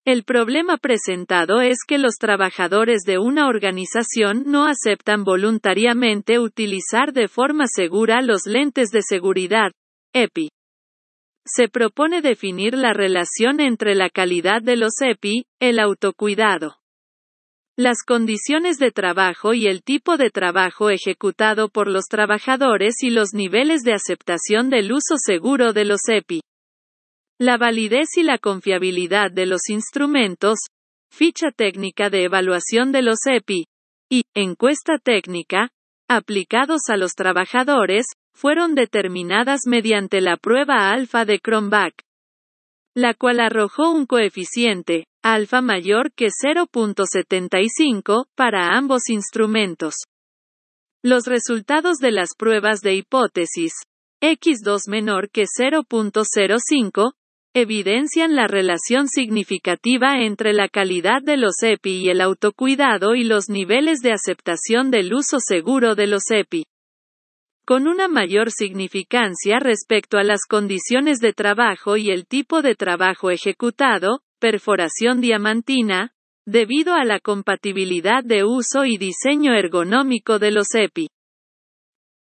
El problema presentado es que los trabajadores de una organización no aceptan voluntariamente utilizar de forma segura los lentes de seguridad, EPI. Se propone definir la relación entre la calidad de los EPI, el autocuidado, las condiciones de trabajo y el tipo de trabajo ejecutado por los trabajadores y los niveles de aceptación del uso seguro de los EPI. La validez y la confiabilidad de los instrumentos, ficha técnica de evaluación de los EPI, y encuesta técnica, aplicados a los trabajadores, fueron determinadas mediante la prueba alfa de Cronbach, la cual arrojó un coeficiente, alfa mayor que 0.75, para ambos instrumentos. Los resultados de las pruebas de hipótesis, X2 menor que 0.05, evidencian la relación significativa entre la calidad de los EPI y el autocuidado y los niveles de aceptación del uso seguro de los EPI. Con una mayor significancia respecto a las condiciones de trabajo y el tipo de trabajo ejecutado, perforación diamantina, debido a la compatibilidad de uso y diseño ergonómico de los EPI.